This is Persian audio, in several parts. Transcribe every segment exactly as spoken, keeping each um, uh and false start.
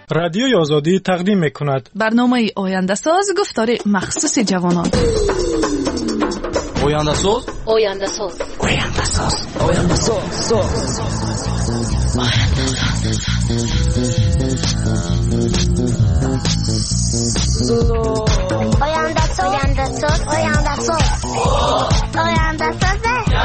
رادیوی آزادی تقدیم میکند برنامه آینده ساز گفتار مخصوص جوانان. آینده ساز آینده ساز آینده ساز آینده ساز آینده ساز آینده ساز آینده ساز آینده ساز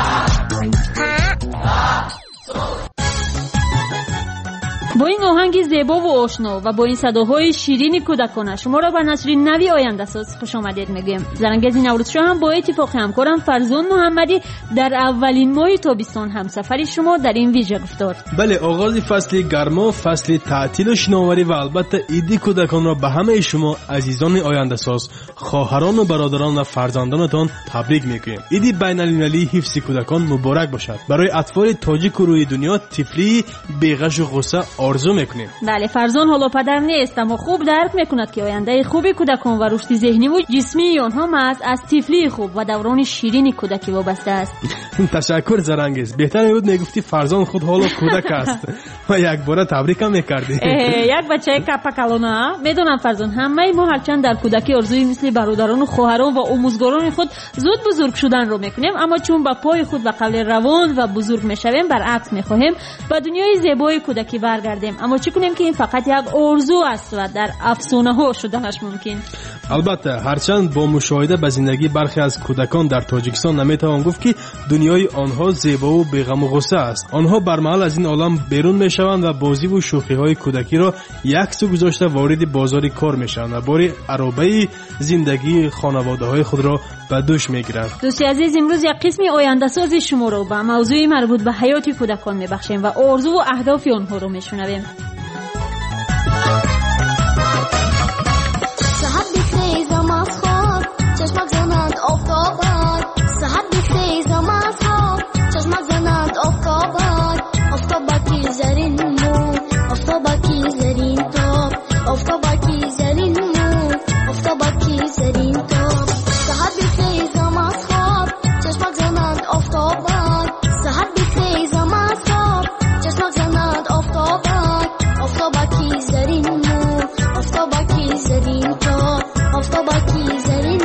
با این آهنگ زیبا و آشنا و با این صداهای شیرین کودکانه شما را به نشر نوی آینده ساز خوش آمدید میگیم. زرنگز نوروز شاه هم با اتفاق همکارم فرزان محمدی در اولین ماه تابستان همسفری شما در این ویژه گفتار. بله، آغاز فصل گرما، فصل تعطیل و شناوری و البته عید کودکان را به همه شما عزیزان آینده ساز، خواهران و برادران و فرزندانتان تبریک میگویم. عید بین‌المللی حفظ کودکان مبارک باشد. برای اطفال تاجیک و روی دنیا طفلی بی‌غش و غصه آرزو میکنیم. بله، فرزان حالا پدر نیست اما خوب درک میکند که آینده خوبی کودکان و رشد ذهنی و جسمی آنها محض از طفلی خوب و دوران شیرین کودکی وابسته است. تشکر زرنگز. بهتر بود میگفتی فرزان خود حالا کودک است و یک بار تبریک هم میکردی. یک بچه کپکلونه. میدونم فرزان همه ما هرچند در کودکی آرزوی مثل برادران و خواهران و آموزگاران خود زود بزرگ شدن رو میکنیم، اما چون با پای خود به قبل روان و بزرگ میشویم برعکس میخواهیم به دنیای زیبای کودکی برگردیم. اما چی کنیم که این فقط یک آرزو است و در افسانه ها شدنش ممکن. البته هرچند با مشاهده به زندگی برخی از کودکان در تاجیکستان نمیتوان گفت که دنیای آنها زیبا و بی‌غم و غصه است. آنها برمحل از این عالم بیرون میشوند و بازی و شوخی های کودکی را یک سو گذاشته وارد بازار کار میشوند و بار عرابه زندگی خانواده های خود را به دوش میگیرند. دوستی عزیز، امروز یک قسم آینده ساز شما را به موضوع مربوط به حیات کودکان میبخشیم و آرزو و اهداف آنها را میشنویم. چشمک زنند آفتابت سحر بخیزم از خواب چشمک زنند آفتابت آفتابکی زرین مو آفتابکی زرین تاب آفتابکی زرین مو آفتابکی زرین تاب سحر بخیزم از خواب چشمک زنند آفتابت سحر بخیزم از خواب چشمک زنند آفتابت آفتابکی زرین مو آفتابکی زرین تاب آفتابکی زرین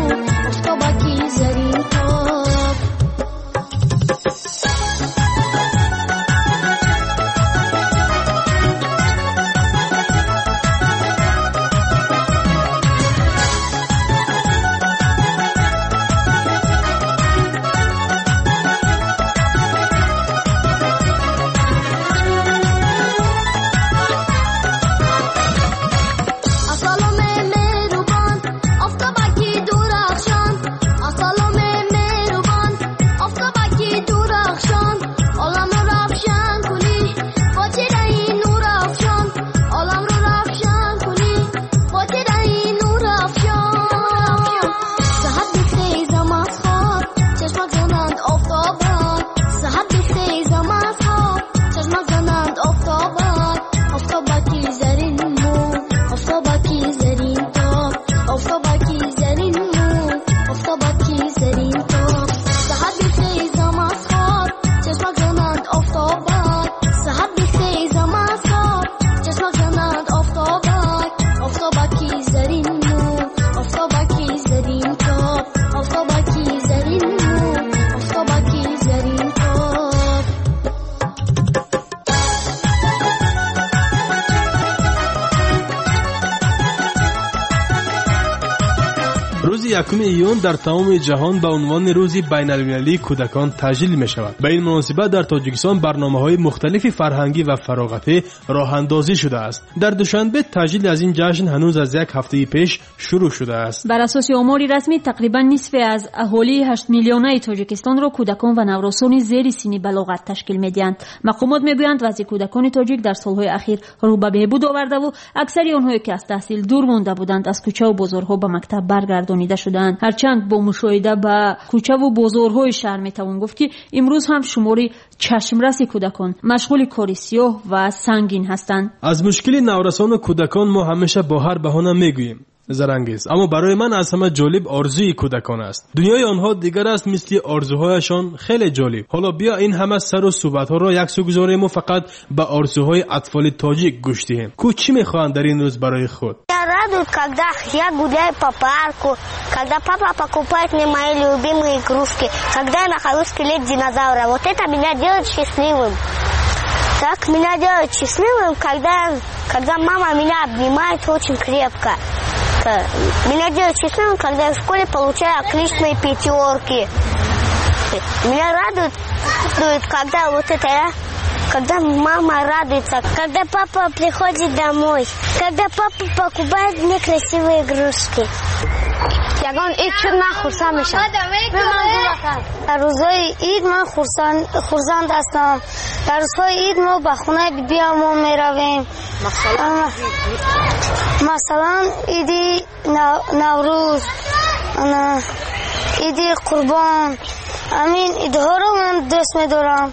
یکم ایون در تمام جهان به عنوان روز بین‌المللی کودکان تجلیل می شود. به این مناسبت در تاجیکستان برنامه‌های مختلفی فرهنگی و فراغتی راه اندازی شده است. در دوشنبه تجلیل از این جشن هنوز از یک هفته پیش شروع شده است. بر اساس آماری رسمی تقریبا نصف از اهالی هشت میلیونی تاجیکستان را کودکان و نوروسان زیر سن بلاغت تشکیل می‌دهند. مقامات میگویند وضع کودکان تاجیک در سالهای اخیر رو به بهبود آورده و اکثر آنها که از تحصیل دور مانده بودند از کوچه و بازارها به مکتب برگردانیده شدند. هرچند با مشاهده به کوچه و بازارهای شهر میتوان گفت که امروز هم شماری چشمرس کودکان مشغول کار سیاه و سنگین هستند. از مشکل نورسان و کودکان ما همیشه با هر بهانه میگوییم زرنگیز. اما برای من از همه جالب آرزوی کودکان است. دنیای آنها دیگر است، مثل آرزوهایشان خیلی جالب. حالا بیا این همه سر و صحبت ها را یک سو گذاریم و فقط به آرزوهای اطفال تاجیک گوش دهیم. کو چی میخواهند در این روز برای خود؟ Радует, когда я гуляю по парку, когда папа покупает мне мои любимые игрушки, когда я нахожу скелет динозавра. Вот это меня делает счастливым. Так меня делает счастливым, когда, когда мама меня обнимает очень крепко. Меня делает счастливым, когда я в школе получаю отличные пятерки. Меня радует, когда вот это я... Когда мама радуется, когда папа приходит домой, когда папа покупает мне красивые игрушки. ягон ид шуд ман хурсанд мешам. дар рӯзҳои ид ман хурсанд ҳастам. дар рӯзҳои ид мо ба хонаи бибиамон меравем. масалан иди наврӯз, иди қурбон, ҳамин идҳоро ман дӯст медорам.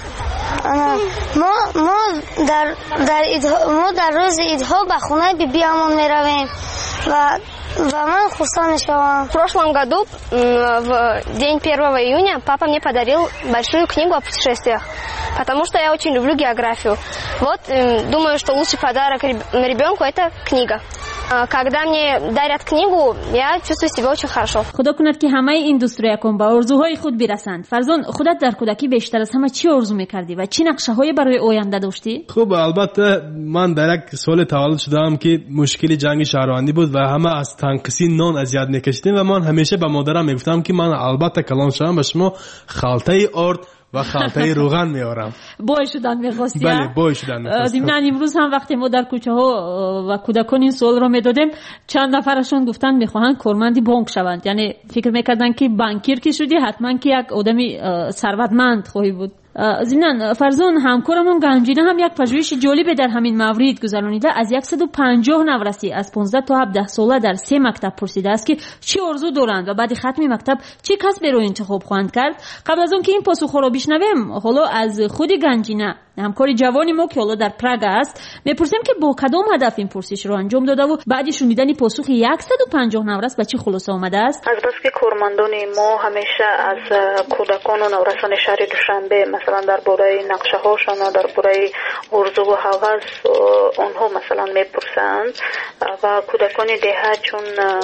ما ما در در ما در روز ایدها به خونه بیبیامون میرویم و و من خوشحال میشم. В прошлом году в день первого июня папа мне подарил большую книгу о путешествиях, потому что я очень люблю географию. Вот думаю, что лучший подарок ребенку это книга. Когда мне дарят книгу, я чувствую себя очень хорошо. خدا کند که همه این دوست رو یکم به آرزوهای خود برسند. فرزان، خودت در کودکی بیشتر از همه چی آرزو میکردی و چی نقشه‌های برای آینده داشتی؟ خب البته من در یک سال تولد شدم که مشکل جنگ شهروندی بود و همه از تنقسی نان اذیت میکشیدیم و من همیشه به مادرم میگفتم که من البته کلان شدم به شما خلطه آرد و خلطه روغن میارم. بای شدن می‌خواستی؟ بله بای شدن می‌خواستم. ضمن امروز هم وقتی ما در کوچه ها و کودکان این سوال رو میدادیم چند نفرشون گفتن میخواهند کارمند بانک شوند، یعنی فکر میکردن که بانکیر که شدی حتما که یک آدمی ثروتمند خواهی بود. ضمن فرزان، همکارمون گنجینه هم یک پژوهش جالب در همین مورد گذرانیده. از صد و پنجاه نورسی از پانزده تا هفده ساله در سه مکتب پرسیده است که چی آرزو دارند و بعد ختم مکتب چه کسبی رو انتخاب خواهند کرد. قبل از اون که این پاسخ رو بشنویم، حالا از خود گنجینه، همکار جوانی ما که حالا در پراگ است، میپرسیم که با کدام هدف این پرسش رو انجام داده و بعد شنیدن پاسخ صد و پنجاه نورس به چه خلاصه آمده است. از بس که کارمندان ما همیشه از کودکان و نورسان شهر دوشنبه مثلا درباره نقشه هاشون و درباره آرزو و هوس اونها مثلا میپرسند و کودکان دهه چون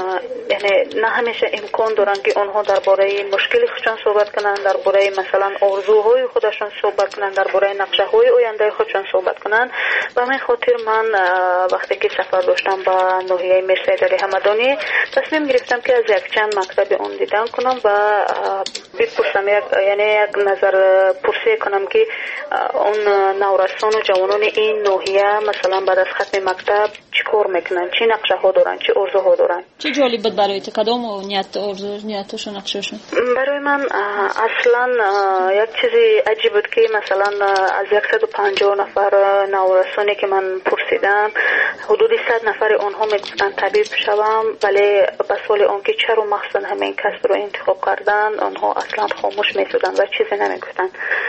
یعنی نه همیشه امکان دارن که اونها درباره مشکل خودشون صحبت کنند، درباره مثلا آرزوهای خودشون صحبت کنند، درباره نقشه های آینده خودشون صحبت کنند. و من خاطر من وقتی که سفر داشتم به ناحیه میرسید علی همدانی تصمیم گرفتم که از یک چند مکتب اون دیدن کنم و بپرسم، یعنی یک نظر پرسی کنم که اون نورسان و جوانان این ناحیه مثلا بعد از ختم مکتب چی کار میکنن، چی نقشه ها دارن، چی آرزوها دارن. چه جالب بود برای تو؟ کدام نیت آرزو نیتش و نقشهشون؟ برای من اصلا یک چیزی عجیب بود که مثلا از صد و پنجاه نفر نورسانی که من پرسیدم حدود صد نفر آنها میگفتن طبیب شوم، ولی به سوال آنکه چرا مخصوصا همین کسب رو انتخاب کردن آنها اصلا خاموش میشدن و چیزی نمیگفتن.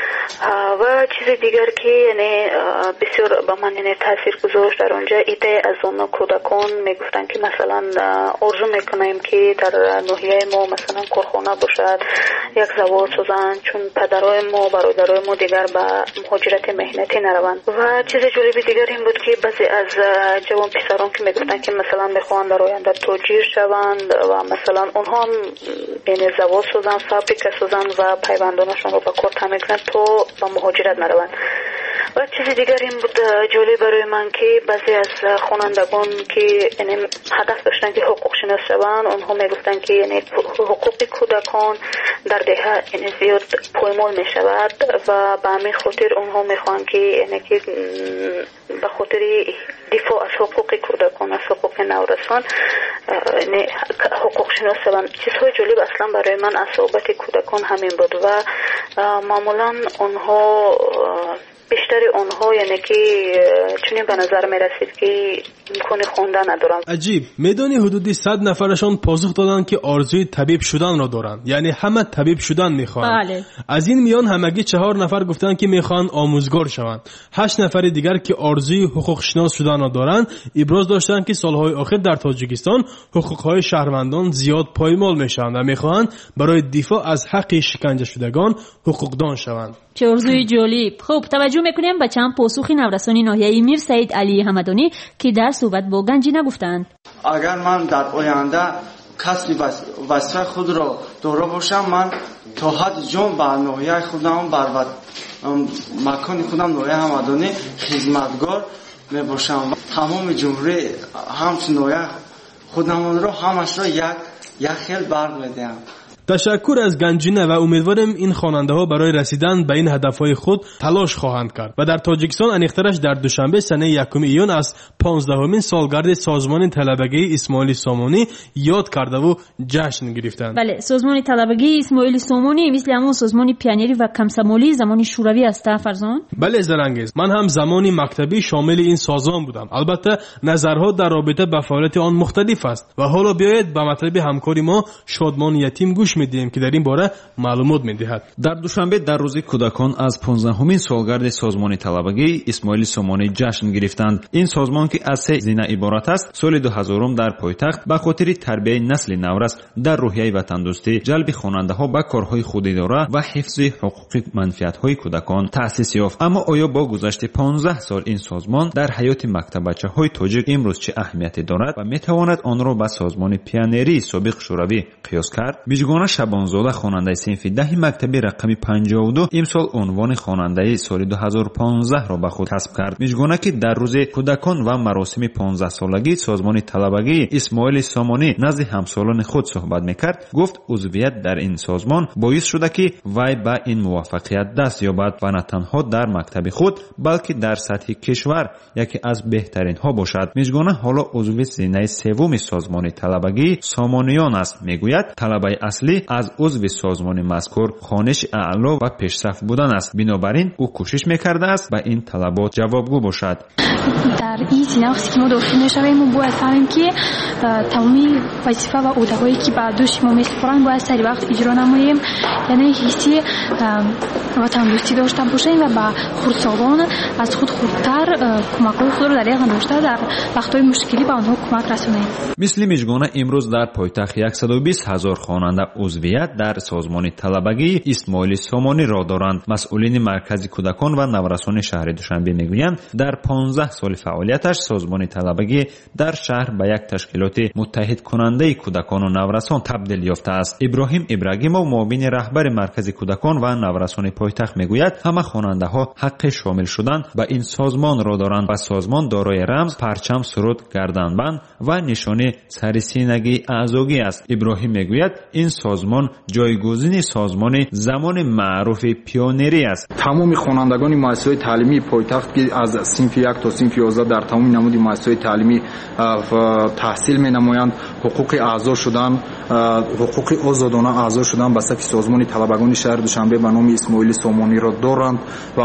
و چیز دیگر که یعنی بسیار با من یعنی تاثیر گذاشت در اونجا ایده از اون کودکان میگفتن که مثلا آرزو میکنیم که در ناحیه ما مثلا کارخانه باشد، یک زوار سازن، چون پدرای ما برادرای ما دیگر به مهاجرت مهنتی نروند. و چیز جالب دیگر این بود که بعضی از جوان پسران که میگفتن که مثلا میخوان در آینده تاجر شوند و مثلا اونها هم یعنی زوار سازن، فابریکه سازن و پیوندانشون رو به کار تامین کنن تا با مهاجرت نروند. و چیز دیگر این بود جالب برای من که بعضی از خوانندگان که یعنی هدف داشتن که حقوق شناس شوند، اونها میگفتن که یعنی حقوق کودکان در دهه یعنی زیاد پایمال می شود و به همین خاطر اونها میخوان که یعنی که به خاطر دفاع از حقوق کودکان، از حقوق نورسان یعنی حقوق شناس شوند. چیزهای جالب اصلا برای من از صحبت کودکان همین بود و معمولا اونها بیشتر آنها یعنی که چنین به نظر می رسید که امکان خواندن ندارن. عجیب. میدانی حدودی صد نفرشان پاسخ دادند که آرزوی طبیب شدن را دارند، یعنی همه طبیب شدن میخواهند. بله. از این میان همگی چهار نفر گفتند که میخواهند آموزگار شوند. هشت نفر دیگر که آرزوی حقوق شناس شدن را دارند ابراز داشتند که سالهای آخر در تاجیکستان حقوقهای شهروندان زیاد پایمال میشوند و میخواهند برای دفاع از حق شکنجه شدگان حقوقدان شوند. چه آرزوی جالب. خب توجه میکنیم به چند پاسخ نورسانی ناحیه میر سعید علی حمدانی که در صحبت با گنجی نگفتند. اگر من در آینده کسب وظیفه خود را داشته باشم، من تا حد جان بر ناحیه خودم بر مکان خودم ناحیه حمدانی خدمتگار میباشم. تمام جمهوری همچنین ناحیه خودم را همش را یک یک خیل برق میدهم. تشکر از گنجینه و امیدوارم این خواننده ها برای رسیدن به این هدفهای خود تلاش خواهند کرد. و در تاجیکستان انیخترش در دوشنبه سنه یکم ایون از پانزدهمین سالگرد سازمان طلبگی اسماعیل سامانی یاد کرده و جشن گرفتند. بله، سازمان طلبگی اسماعیل سامانی مثل همون سازمان پیانیری و کمسمالی زمان شوروی است فرزان؟ بله زرنگیز، من هم زمانی مکتبی شامل این سازمان بودم. البته نظرها در رابطه با فعالیت آن مختلف است و حالا بیایید به مطلب همکاری ما شادمان یتیم گوش میدیم که در این باره معلومات میدهد. در دوشنبه در روز کودکان از پانزدهمین سالگرد سازمان طلبگی اسماعیل سامانی جشن گرفتند. این سازمان که از سه زینه عبارت است، سال دو هزار در پایتخت به خاطر تربیت نسل نورس در روحیه وطن دوستی، جلب خواننده ها به کارهای خوداداره و حفظ حقوق منفعت های کودکان تأسیس یافت. اما آیا با گذشت پانزده سال این سازمان در حیات مکتب بچه های تاجیک امروز چه اهمیتی دارد و میتواند آن را با سازمان پیانری سابق شوروی قیاس کرد؟ بیژگانه شبانزاده خواننده صنف ده مکتبی رقم پنجاه و دو امسال عنوان خواننده سال دو هزار و پانزده را به خود کسب کرد. میگوید که در روز کودکان و مراسم پانزده سالگی سازمان طلبگی اسماعیل سامانی نزد همسالان خود صحبت میکرد. گفت عضویت در این سازمان باعث شده که وی به این موفقیت دست یابد و نه تنها در مکتب خود بلکه در سطح کشور یکی از بهترین ها باشد. میگوید حالا عضو زینه سوم سازمان طلبگی سامانیان است. میگوید طلبه اصلی از عضو سازمان مذکور خوانش اعلا و پیشرفت بودن است. بنابراین او کوشش میکرده است به این طلبات جوابگو باشد. در این زینه وقتی که ما داخل میشویم ما باید فهمیم که تمامی وظیفه و عهده‌هایی که به دوش ما میسپارند باید سری وقت اجرا نماییم، یعنی حسی وطن دوستی داشته باشیم و به خردسالان از خود خردتر کمک‌های خود را در یقین داشته در وقت‌های مشکلی به آنها کمک رسانیم. مثل میگوید امروز در پایتخت صد و بیست هزار خواننده عضویت در سازمان طلبگی اسماعیل سامانی را دارند. مسئولین مرکز کودکان و نورسان شهر دوشنبه میگویند در پانزده سال فعالیتش سازمان طلبگی در شهر به یک تشکیلات متحد کننده کودکان و نورسان تبدیل یافته است. ابراهیم ابراهیمov معاون رهبر مرکز کودکان و نورسان پایتخت میگوید همه خواننده ها حق شامل شدن به این سازمان را دارند و سازمان دارای رمز، پرچم، سرود، گردنبند و نشانه سرسینگی اعضایی است. ابراهیم میگوید این سازمان جایگزین سازمان زمان معروف پیانری است. تمام خوانندگان مؤسسات تعلیمی پایتخت که از صنف یک تا صنف یازده در تمام نمود مؤسسات تعلیمی تحصیل می‌نمایند، حقوق اعضا شدن، حقوق آزادانه اعضا شدن به صف سازمان طلبگان شهر دوشنبه به نام اسماعیل سامانی را دارند و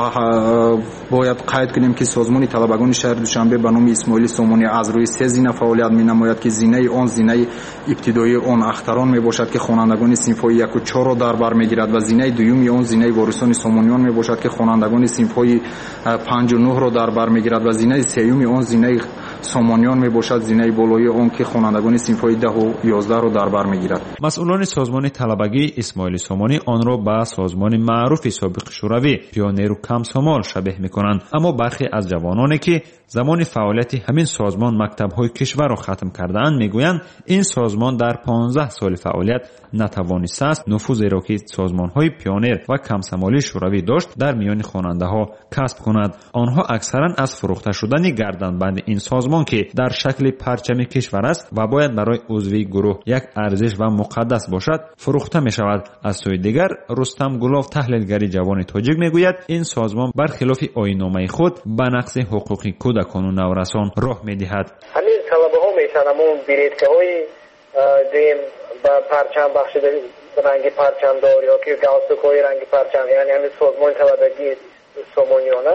باید قید کنیم که سازمان طلبگان شهر دوشنبه به نام اسماعیل سامانی از روی سه زینه فعالیت می‌نماید که زینه آن زینه ابتدایی آن اختران میباشد که خوانندگان صنف‌های یک و چهار را در بر میگیرد و زینه دومی آن زینه وارثان سامانیان میباشد که خوانندگان صنف‌های پنج و نه را در بر میگیرد و زینه سومی آن زینه سامانیان میباشد زینه بالایی آن که خوانندگان صنف‌های ده و یازده را در بر میگیرد. مسئولان سازمان طلبگی اسماعیل سامانی آن را به سازمان معروف سابق شوروی پیانیر و کمسامال شبیه میکنند. اما برخی از جوانانی که زمان فعالیت همین سازمان مکتب‌های کشور را ختم کرده‌اند میگویند این سازمان در پانزده سال فعالیت نتوانسته است نفوذی را که سازمان‌های پیانیر و کمسمالی شوروی داشت در میان خواننده‌ها کسب کند. آنها اکثرا از فروخته شدن گردنبند این سازمان که در شکل پرچم کشور است و باید برای عضوی گروه یک ارزش و مقدس باشد فروخته می‌شود. از سوی دیگر رستم گلاف تحلیلگر جوان تاجیک میگوید این سازمان برخلاف آیین‌نامه خود به نقض حقوق کودکان و نورسان راه می‌دهد. همین طلبه‌ها می‌توانند بیریتکه‌های دیم با پرچم بخشیده رنگ پرچم دار یا که گالستوک‌های رنگ پرچم، یعنی همین سازمان طلبگی سامانیانه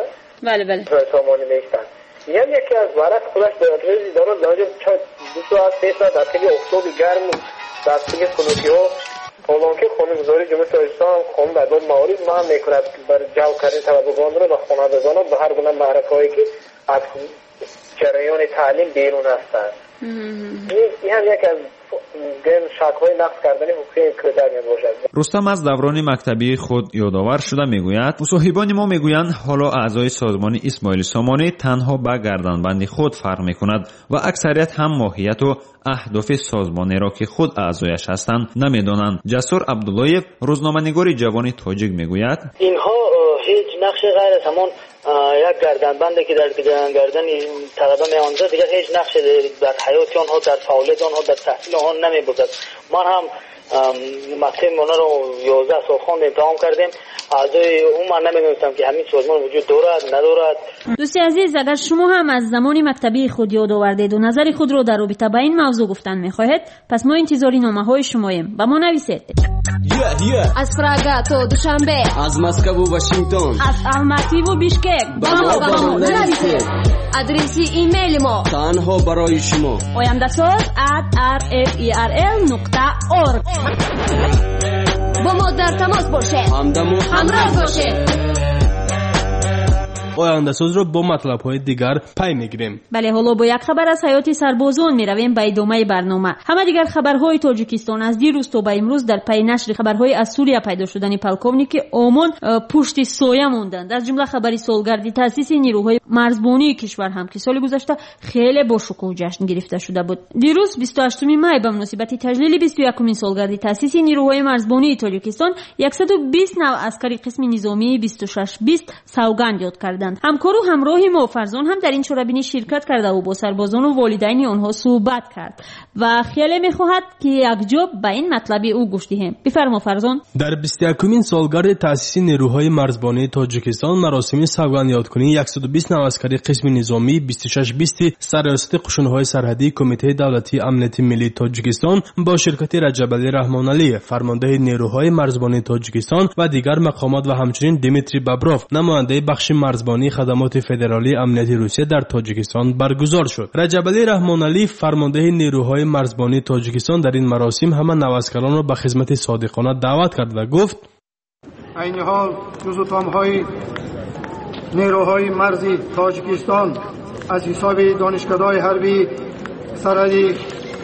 بله بله سامانی میشتن. یعنی یکی از ورق خودش به ادرسی دارد لازم دو ساعت سه ساعت در طول افتاب گرم در طول کنوکی ها حالان که خانه گذاری جمعه تاجیکستان خانه در باید موارد ما هم میکند بر جو کردن طلبگان را و خانوادگان به هر گونه معرکه هایی که از جریان تعلیم بیرون هستند. این هم یک از شک‌های نقض کردن حقوق کودک میباشد. رستم از دوران مکتبی خود یادآور شده میگوید مصاحبان ما میگویند حالا اعضای سازمان اسماعیل سامانی تنها به گردنبند خود فرق میکند و اکثریت هم ماهیت و اهداف سازمانی را که خود اعضایش هستند نمیدانند. جسور عبداللهیف روزنامه‌نگار جوان تاجیک میگوید اینها هیچ نقش غیر از همان یک گردنبندی که در گردن طلبه میاندازد دیگر هیچ نقش در حیات آنها در فعالیت آنها در تحصیل آنها نمیباشد. ما هم مکتب مونا رو یازده سال خواندیم امتحان کردیم اعضای اون من نمیدونستم که همین سازمان وجود دارد ندارد. دوستی عزیز اگر شما هم از زمان مکتبی خود یاد آوردید و نظر خود رو در رابطه با این موضوع گفتن میخواهید پس ما انتظاری نامه های شماییم و ما نویسید yeah, yeah. از پراگ تا دوشنبه از مسکو و واشنگتن از الماتی و بیشکک با ما با ما نویسید. آدرس ایمیل ما تنها برای شما oyandasaz at r f e r l نقطه org با ما در تماس باشید همراه باشید. آینده‌ساز رو با مطلب‌های دیگر پی می‌گیریم. بله حالا با یک خبر از حیات سربازان می‌رویم به ادامه برنامه. همه دیگر خبرهای تاجیکستان از دیروز تا به امروز در پی نشر خبرهای از سوریه پیدا شدن پلکونیک اومون پشت سایه موندند. از جمله خبری سالگردی تأسیس نیروهای مرزبانی کشور هم که سال گذشته خیلی با شکوه جشن گرفته شده بود. دیروز بیست و هشتم می به مناسبت تجلیل بیست و یکمین سالگردی تأسیس نیروهای مرزبانی تاجیکستان صد و بیست نو عسکری قسم نظامی بیست و شش بیست سوگند یاد کردند. همکار و همراه ما فرزان هم در این شورابینی شرکت کرده و با سربازان و والدین آنها صحبت کرد و خیلی میخواهد که یک جواب به این مطلب او گوش دهیم. بفرما فرزان. در بیست و یکمین سالگرد تأسیس نیروهای مرزبانی تاجیکستان مراسم سوگند یادکنی صد و بیست نو عسکری قسم نظامی بیست و شش بیست سرریاست قشون‌های سرحدی کمیته دولتی امنیت ملی تاجیکستان با شرکت رجب علی رحمان علی فرمانده نیروهای مرزبانی تاجیکستان و دیگر مقامات و همچنین دیمیتری بابروف نماینده بخش مرزبانی خدمات فدرالی امنیتی روسیه در تاجیکستان برگزار شد. رجب علی رحمان علی فرمانده نیروهای مرزبانی تاجیکستان در این مراسم همه نواسکران را به خدمت صادقانه دعوت کرد و گفت عین حال جزو تامهای نیروهای مرزی تاجیکستان از حساب دانشکده‌های حربی سرحدی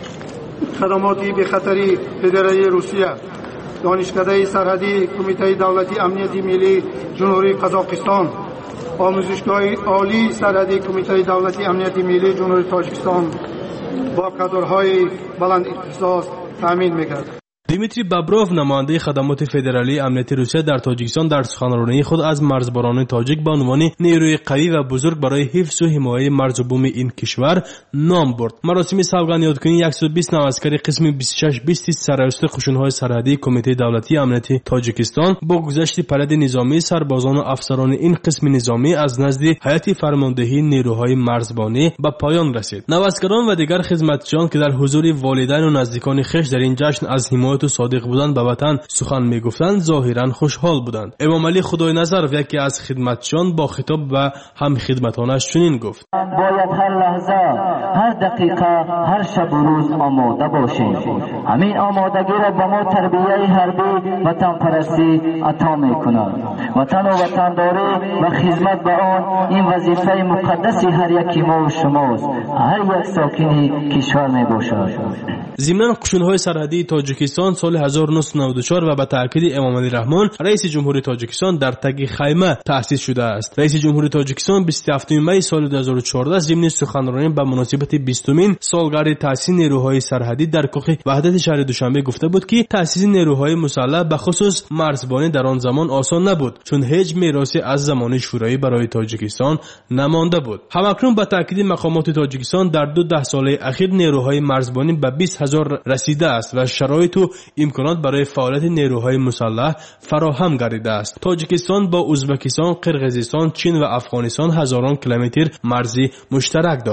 خدماتی به خطری فدرالی روسیه دانشکده سرحدی کمیته دولتی امنیتی ملی جمهوری قزاقستان آموزشگاه عالی سرحدی کمیته دولتی امنیتی ملی جمهوری تاجیکستان با کادرهای بلند اختصاص تامین می‌کرد. دیمیتری بابروف نماینده خدمات فدرالی امنیتی روسیه در تاجیکستان در سخنرانی خود از مرزبانان تاجیک به عنوان نیروی قوی و بزرگ برای حفظ و حمایت مرز و بوم این کشور نام برد. مراسم سوگند یادکنی صد و بیست نو عسکری قسم بیست و شش بیست سرریاست قشون‌های سرحدی کمیته دولتی امنیتی تاجیکستان با گذشت پرد نظامی سربازان و افسران این قسم نظامی از نزد هیئت فرماندهی نیروهای مرزبانی به پایان رسید. نواسکران و دیگر خدمتچیان که در حضور والدین و نزدیکان خویش در این جشن از حمایت و صادق بودند به وطن سخن میگفتند ظاهرا خوشحال بودند. امام علی خدای نظر یکی از خدمتچیان با خطاب به هم خدمتانش چنین گفت: باید هر لحظه هر دقیقه هر شب و روز آماده باشیم. همین آمادگی را به ما تربیه حربی وطن پرستی عطا میکند. وطن و وطنداری و خدمت به آن این وظیفه مقدسی هر یکی ما و شماست. هر یک ساکن کشور میباشد. ضمن قشون‌های سرحدی تاجیکستان سال هزار و نهصد و نود و چهار و به تأکید امام علی رحمان رئیس جمهوری تاجیکستان در تگ خیمه تأسیس شده است. رئیس جمهوری تاجیکستان بیست و هفتم می سال دو هزار و چهارده ضمن سخنرانی به مناسبت بیستمین سالگرد تأسیس نیروهای سرحدی در کاخ وحدت شهر دوشنبه گفته بود که تأسیس نیروهای مسلح به خصوص مرزبانی در آن زمان آسان نبود چون هیچ میراثی از زمان شورایی برای تاجیکستان نمانده بود. همکنون به تأکید مقامات تاجیکستان در دو ده ساله اخیر نیروهای مرزبانی به بیست هزار رسیده است و شرایط و امکانات برای فعالیت نیروهای مسلح فراهم گردیده است. تاجیکستان با ازبکستان، قرقیزستان، چین و افغانستان هزاران کیلومتر مرزی مشترک دارند.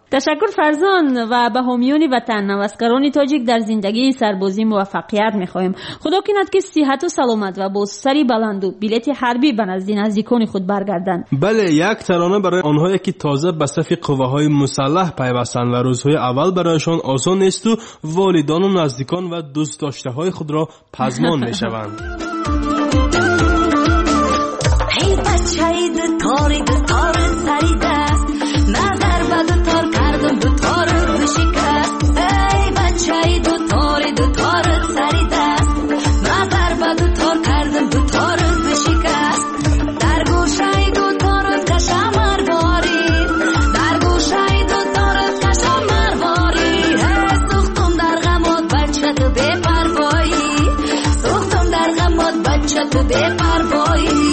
تشکر فرزان و به حامیان وطن نوسکران تاجیک در زندگی سربازی موفقیت می‌خواهیم. خدا کند که صحت و سلامت و با سری بلند و بلیت حربی به نزد نزدیکان خود برگردند. بله، یک ترانه برای آنهایی که تازه به صف قوه‌های مسلح پیوستند و روزهای اول برایشان آسان نیست و والدان و نزدیکان و دوست داشته‌های خود را پزمان می‌شوند. ای بچه‌ای دکاری دکار سری دست نظر به دوتار کردم دوتار بشکست. ای بچه‌ای دوتاری دوتار سری دست نظر به دوتار کردم دوتار بشکست. در گوشه دوتار کشم مرواری در گوشه دوتار کشم مرواری. سوختم در غمات بچه تو بے پروایی سوختم در غمات بچه تو بے پروایی.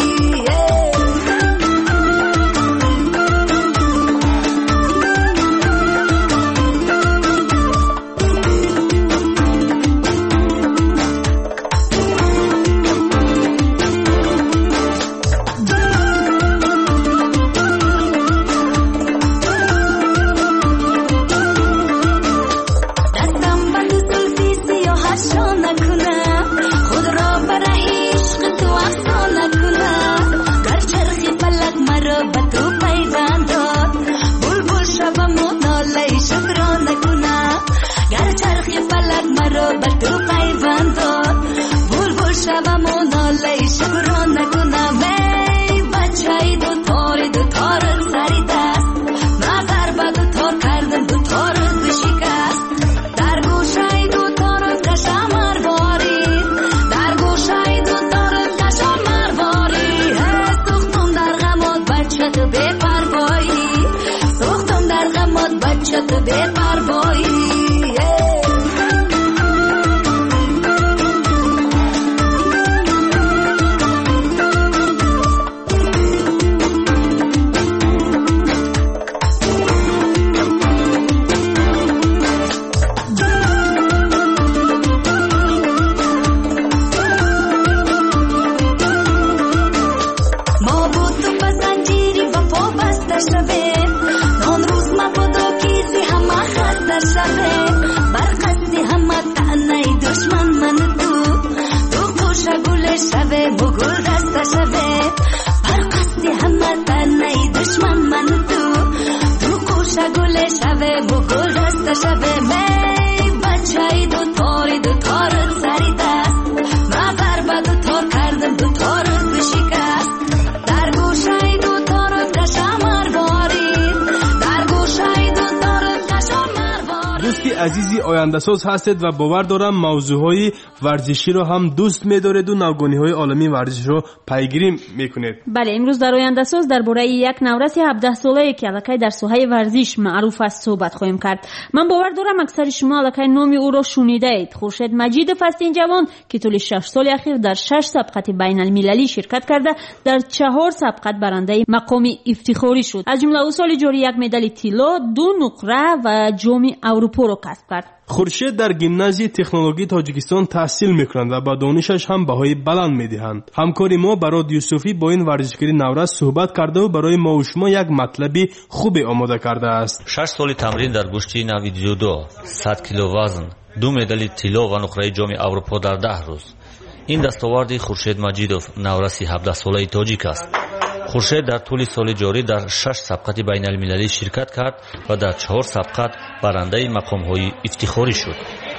عزیزی آینده ساز هستید و باور دارم موضوعهای ورزشی رو هم دوست می‌دارید و نوگانی‌های عالمی ورزش رو پیگیری می‌کنید. بله، امروز در آینده ساز درباره یک نورس هفده ساله‌ای که الکی در ساحه ورزش معروف است صحبت خواهیم کرد. من باور دارم اکثر شما الکی نام او را شنیده اید. خورشید مجید فستین جوان که طول شش سال اخیر در شش سبقت بین المللی شرکت کرده در چهار سبقت برنده مقام افتخاری شد. از جمله او سال جاری یک مدال طلا، دو نقره و جام اروپا را کسب کرد. خورشید در گیمنازی تکنولوژی تاجیکستان تحصیل میکنند و با دانشش هم بهای بلند میدهند. همکاری ما برای یوسفی با این ورزشکاری نورس صحبت کرده و برای ما و شما یک مطلبی خوبی آماده کرده است. شش سال تمرین در گشتی نوید جودو، صد کیلو وزن، دو مدال طلا و نقره جام اروپا در ده روز. این دستاورد خورشید مجیدوف نورسی هفده ساله تاجیک است. خورشید در طول سال جاری در شش سبقت بین المللی شرکت کرد و در چهار سبقت برنده مقام‌های افتخاری شد.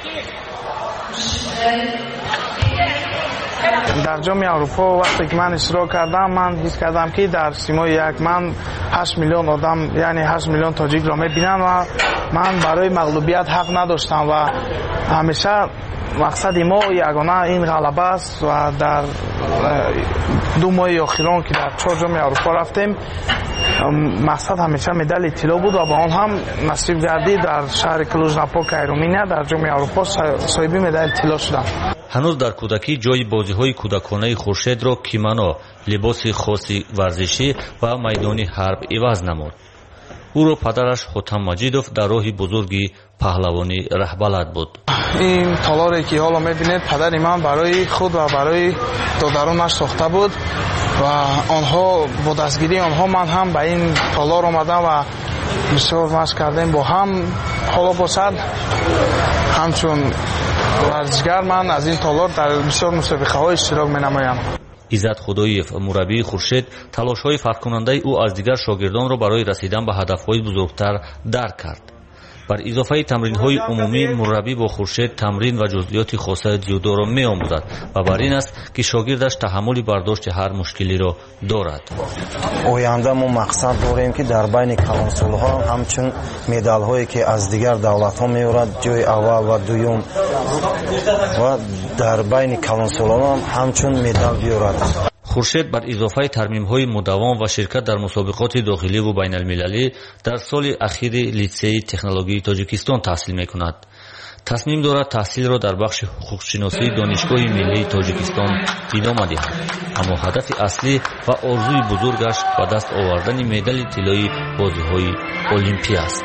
در جام اروپا وقتی که من اشتراک کردم من حس کردم که در سیمای یک من هشت میلیون آدم یعنی هشت میلیون تاجیک را می‌بینن و من برای مغلوبیت حق نداشتم و همیشه مقصد ما یگانه این غلبه است و در دو ماه اخیران که در چهار جام اروپا رفتیم مقصد همیشه مدال طلا بود و با آن هم نصیب گردید در شهر کلوژ ناپاک ایرومینیا در جام اروپا صاحب مدال طلا شدم. هنوز در کودکی جای بازی‌های کودکانه خورشید را کیمانو، لباس خاصی ورزشی و میدانی حرب عوض نمود. او را پدرش حاتم مجیدوف در راه بزرگی پهلوانی رهبر بود. این تالاری که حالا می‌بینید پدر من برای خود و برای دادرانش ساخته بود و آنها با دستگیری آنها من هم به این تالار آمدم و بسیار مشق کردیم با هم. حالا باشد همچون ورزشگر من از این تالار در بسیار مسابقه های اشتراک می نمایم. ایزد خداییف مربی خورشید تلاش‌های فرق‌کننده او از دیگر شاگردان را برای رسیدن به هدف‌های بزرگتر درک کرد. بر اضافه تمرین‌های عمومی مربی با خورشید تمرین و جزئیات خاصه جودو را می‌آموزد و بر این است که شاگردش تحمل برداشت هر مشکلی را دارد. آینده ما مقصد داریم که در بین کلانسال‌ها همچون مدال‌هایی که از دیگر دولت‌ها می‌آورد جای اول و دوم و در بین کلانسال‌ها هم همچون مدال بیاورد. خورشید بر اضافه ترمیم‌های مداوم و شرکت در مسابقات داخلی و بین المللی در سال اخیر لیسه تکنولوژی تاجیکستان تحصیل می‌کند. تصمیم دارد تحصیل را در بخش حقوق‌شناسی دانشگاه ملی تاجیکستان ادامه دهد. اما هدف اصلی و آرزوی بزرگش به دست آوردن مدال طلایی بازی‌های المپی است.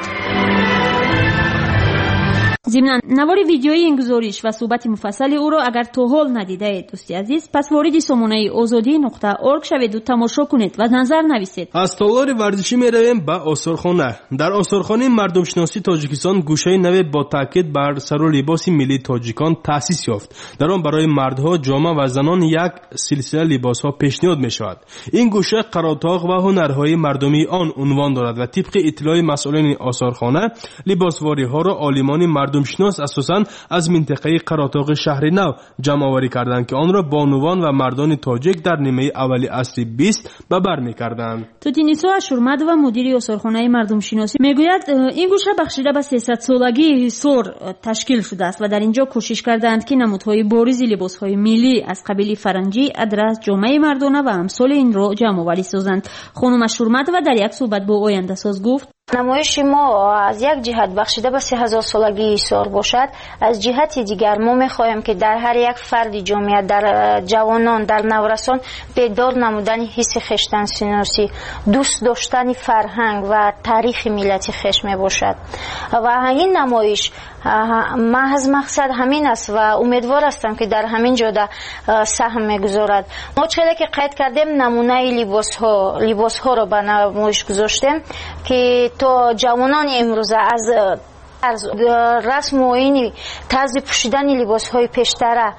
ضمناً نوار ویدیویی این گزارش و صحبت مفصل او را اگر تا حال ندیده اید دوستی عزیز، پس وارد سامانه آزادی نقطه اورگ شوید و تماشا کنید و نظر نویسید. از تالار ورزشی می رویم به آثارخانه. در آثارخانه مردم شناسی تاجیکستان گوشه نو با تاکید بر سر و لباس ملی تاجیکان تأسیس یافت. در آن برای مردها جامه و زنان یک سلسله لباسها پیشنهاد می شود. این گوشه قراتاق و هنرهای مردمی آن عنوان دارد و طبق اطلاع مسئولین آثارخانه لباسواری ها را عالمان مردم شناس اساساً از منطقه قراتاق شهر نو جمع آوری کردند که آن را بانوان و مردان تاجیک در نیمه اولی عصر بیست به بر می‌کردند. توتینیسو اشورمد و مدیر آثارخانه مردم شناسی میگوید این گوشه بخشیده به سیصد سالگی حصار تشکیل شده است و در اینجا کوشش کردند که نمودهای بارز لباس‌های ملی از قبیل فرنگی، ادرس، جامه مردانه و امثال این را جمع آوری سازند. خانم اشورمد و در یک صحبت با آینده ساز گفت: نمایش ما از یک جهت بخشیده به سه هزار سالگی ایثار باشد، از جهت دیگر ما می‌خواهیم که در هر یک فرد جامعه، در جوانان، در نورسان بیدار نمودن حس خویشتن‌شناسی، دوست داشتن فرهنگ و تاریخ ملتی خویش میباشد و این نمایش محض مقصد همین است و امیدوار هستم که در همین جاده سهم میگذارد. ما چیزی که قید کردیم نمونه لباس ها لباس ها رو به نمایش گذاشتیم که تو جوانان امروزه از از رسم و این طرز پوشیدن لباس های پیشتر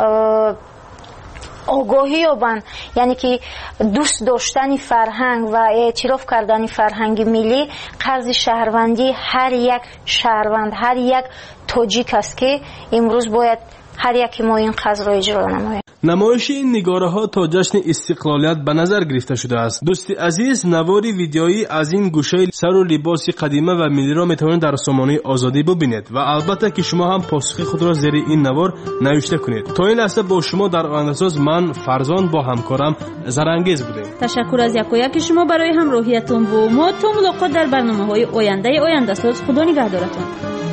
آگاهی یابند، یعنی که دوست داشتن فرهنگ و اعتراف کردن فرهنگ ملی قرض شهروندی هر یک شهروند، هر یک تاجیک است که امروز باید هر یک ما این قرض را اجرا نماییم. نمایش این نگاره ها تا جشن استقلالیت به نظر گرفته شده است. دوستی عزیز، نواری ویدیویی از این گوشه سر و لباس قدیمی و ملی را میتوانید در سامانه آزادی ببینید و البته که شما هم پاسخ خود را زیر این نوار نوشته کنید. تا این لحظه با شما در آینده‌ساز من فرزان با همکارم زرانگیز بودیم. تشکر از یک و یک شما برای همراهیتون با ما. تا ملاقات در برنامه‌های آینده آینده‌ساز. خدا نگهدارتون.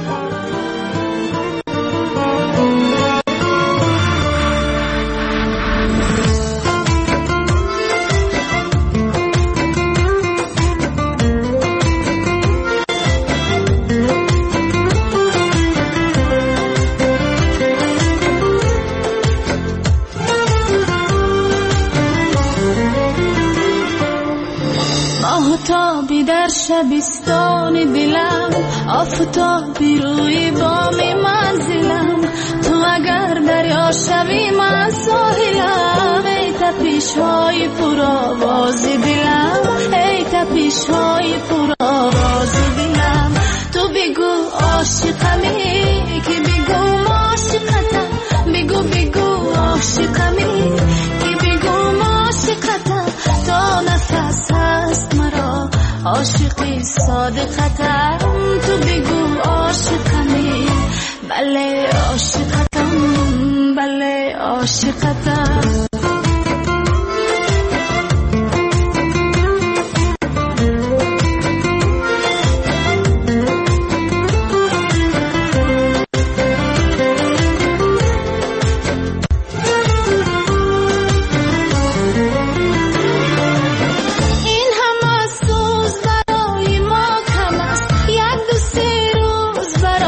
آفتابی در شبستان دلم، آفتابی روی بام منزلم، تو اگر دریا شوی من ساحلم، ای تپش های پرآواز دلم، ای تپش های پرآواز دلم، تو بگو عاشقمی که بگو عاشقتم، بگو بگو عاشقمی که بگو عاشقتم، تا نفس هست مرا عاشقی صادقتم، تو بگو عاشقمی، بله عاشقتم، بله عاشقتم.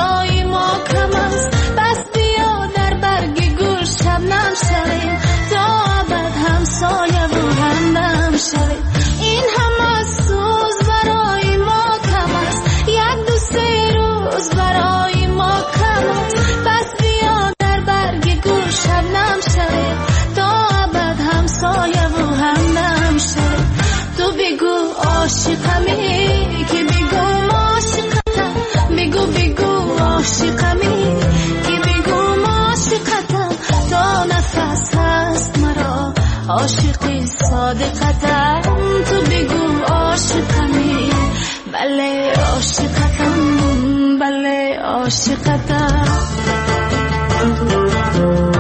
Don't عاشقی صادقتم تو بگو عاشقمی بله عاشقتم بله عاشقتم